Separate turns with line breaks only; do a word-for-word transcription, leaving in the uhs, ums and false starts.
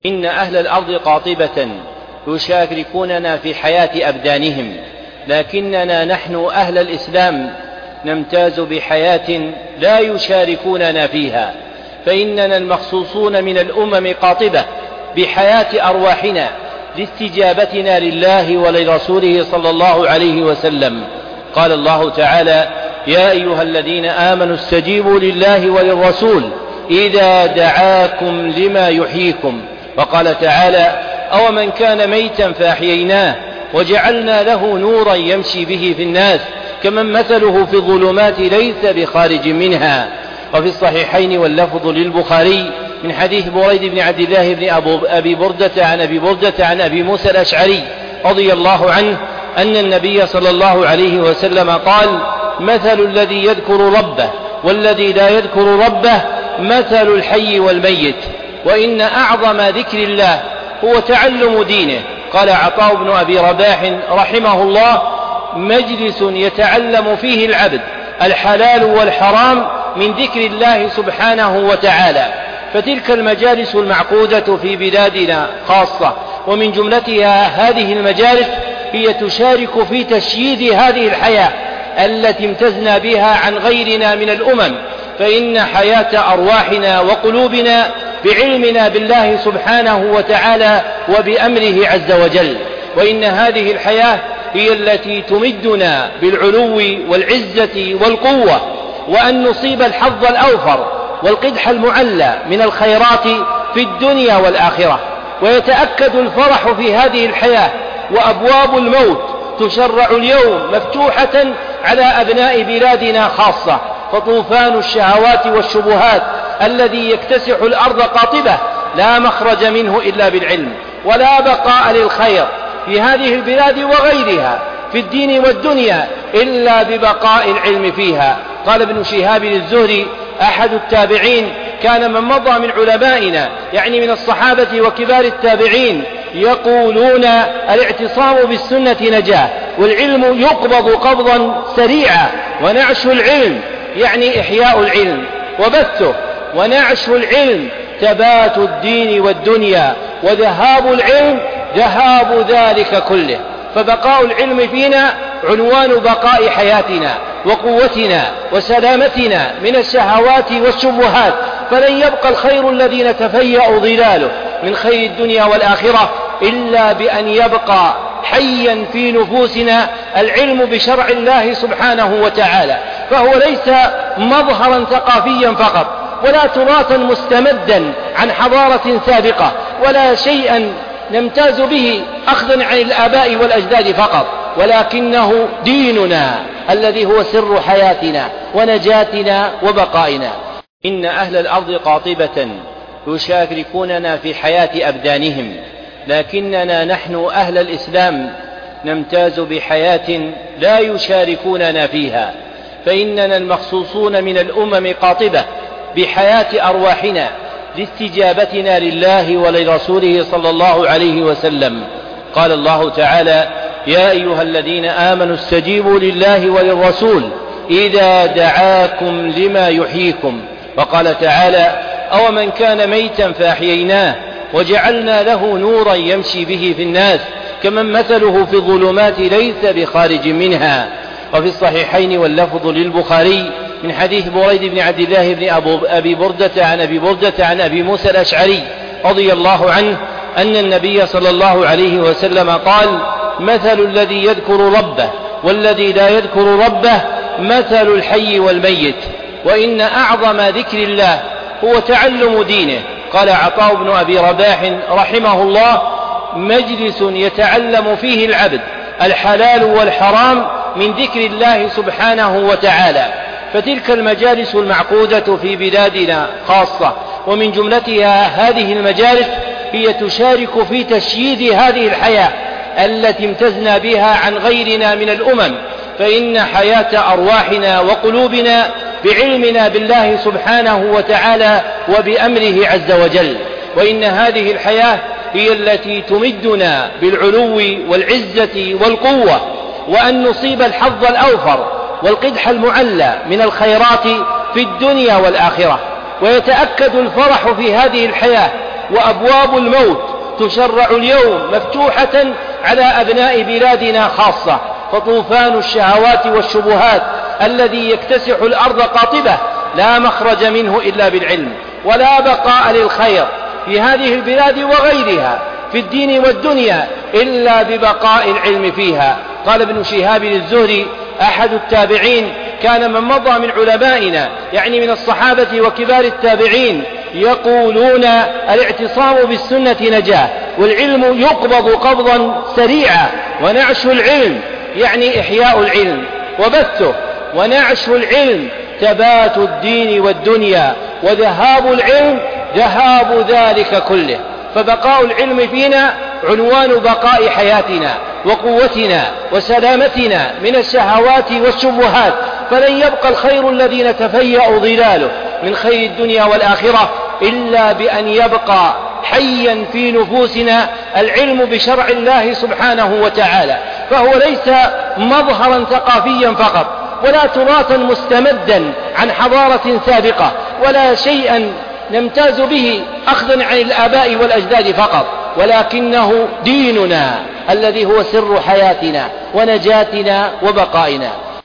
إن أهل الأرض قاطبة يشاركوننا في حياة أبدانهم، لكننا نحن أهل الإسلام نمتاز بحياة لا يشاركوننا فيها، فإننا المخصوصون من الأمم قاطبة بحياة أرواحنا لاستجابتنا لله ولرسوله صلى الله عليه وسلم. قال الله تعالى: يا أيها الذين آمنوا استجيبوا لله وللرسول إذا دعاكم لما يحييكم. وقال تعالى: أو من كان ميتا فأحييناه وجعلنا له نورا يمشي به في الناس كمن مثله في الظلمات ليس بخارج منها. وفي الصحيحين واللفظ للبخاري من حديث بريد بن عبد الله بن أبي بردة عن أبي بردة عن أبي موسى الأشعري رضي الله عنه أن النبي صلى الله عليه وسلم قال: مثل الذي يذكر ربه والذي لا يذكر ربه مثل الحي والميت، وإن أعظم ذكر الله هو تعلم دينه. قال عطاء بن أبي رباح رحمه الله: مجلس يتعلم فيه العبد الحلال والحرام من ذكر الله سبحانه وتعالى. فتلك المجالس المعقودة في بلادنا خاصة، ومن جملتها هذه المجالس هي تشارك في تشييد هذه الحياة التي امتزنا بها عن غيرنا من الأمم، فإن حياة أرواحنا وقلوبنا بعلمنا بالله سبحانه وتعالى وبأمره عز وجل، وإن هذه الحياة هي التي تمدنا بالعلو والعزة والقوة، وأن نصيب الحظ الأوفر والقدح المعلى من الخيرات في الدنيا والآخرة. ويتأكد الفرح في هذه الحياة، وأبواب الموت تشرع اليوم مفتوحة على أبناء بلادنا خاصة، فطوفان الشهوات والشبهات الذي يكتسح الأرض قاطبة لا مخرج منه إلا بالعلم، ولا بقاء للخير في هذه البلاد وغيرها في الدين والدنيا إلا ببقاء العلم فيها. قال ابن شهاب الزهري أحد التابعين: كان من مضى من علمائنا، يعني من الصحابة وكبار التابعين، يقولون: الاعتصام بالسنة نجاة، والعلم يقبض قبضا سريعا، ونعش العلم يعني إحياء العلم وبثه، ونعش العلم ثبات الدين والدنيا، وذهاب العلم ذهاب ذلك كله. فبقاء العلم فينا عنوان بقاء حياتنا وقوتنا وسلامتنا من الشهوات والشبهات، فلن يبقى الخير الذي نتفيأ ظلاله من خير الدنيا والآخرة إلا بأن يبقى حيا في نفوسنا العلم بشرع الله سبحانه وتعالى، فهو ليس مظهرا ثقافيا فقط، ولا تراثا مستمدا عن حضارة سابقة، ولا شيئا نمتاز به أخذا عن الآباء والأجداد فقط، ولكنه ديننا الذي هو سر حياتنا ونجاتنا وبقائنا. إن أهل الأرض قاطبة يشاركوننا في حياة أبدانهم، لكننا نحن أهل الإسلام نمتاز بحياة لا يشاركوننا فيها، فإننا المخصوصون من الأمم قاطبة بحياة أرواحنا لاستجابتنا لله ولرسوله صلى الله عليه وسلم. قال الله تعالى: يا أيها الذين آمنوا استجيبوا لله وللرسول إذا دعاكم لما يحييكم. وقال تعالى: أو من كان ميتا فأحييناه وجعلنا له نورا يمشي به في الناس كمن مثله في الظلمات ليس بخارج منها. وفي الصحيحين واللفظ للبخاري من حديث بريد بن عبد الله بن أبي بردة عن أبي بردة عن أبي موسى الأشعري رضي الله عنه أن النبي صلى الله عليه وسلم قال: مثل الذي يذكر ربه والذي لا يذكر ربه مثل الحي والميت، وإن أعظم ذكر الله هو تعلم دينه. قال عطاء بن أبي رباح رحمه الله: مجلس يتعلم فيه العبد الحلال والحرام من ذكر الله سبحانه وتعالى. فتلك المجالس المعقودة في بلادنا خاصة، ومن جملتها هذه المجالس هي تشارك في تشييد هذه الحياة التي امتزنا بها عن غيرنا من الأمم، فإن حياة أرواحنا وقلوبنا بعلمنا بالله سبحانه وتعالى وبأمره عز وجل، وإن هذه الحياة هي التي تمدنا بالعلو والعزة والقوة، وأن نصيب الحظ الأوفر والقدح المعلى من الخيرات في الدنيا والآخرة. ويتأكد الفرح في هذه الحياة، وأبواب الموت تشرع اليوم مفتوحة على أبناء بلادنا خاصة، فطوفان الشهوات والشبهات الذي يكتسح الأرض قاطبة لا مخرج منه إلا بالعلم، ولا بقاء للخير في هذه البلاد وغيرها في الدين والدنيا إلا ببقاء العلم فيها. قال ابن شهاب الزهري أحد التابعين كان من مضى من علمائنا يعني من الصحابة وكبار التابعين يقولون الاعتصام بالسنة نجاة، والعلم يقبض قبضا سريعا، ونعش العلم يعني إحياء العلم وبثه، ونعش العلم ثبات الدين والدنيا، وذهاب العلم ذهاب ذلك كله. فبقاء العلم فينا عنوان بقاء حياتنا وقوتنا وسلامتنا من الشهوات والشبهات، فلن يبقى الخير الذي نتفيأ ظلاله من خير الدنيا والآخرة إلا بأن يبقى حيا في نفوسنا العلم بشرع الله سبحانه وتعالى، فهو ليس مظهرا ثقافيا فقط، ولا تراثا مستمدا عن حضارة سابقة، ولا شيئا نمتاز به أخذا عن الآباء والأجداد فقط، ولكنه ديننا الذي هو سر حياتنا ونجاتنا وبقائنا.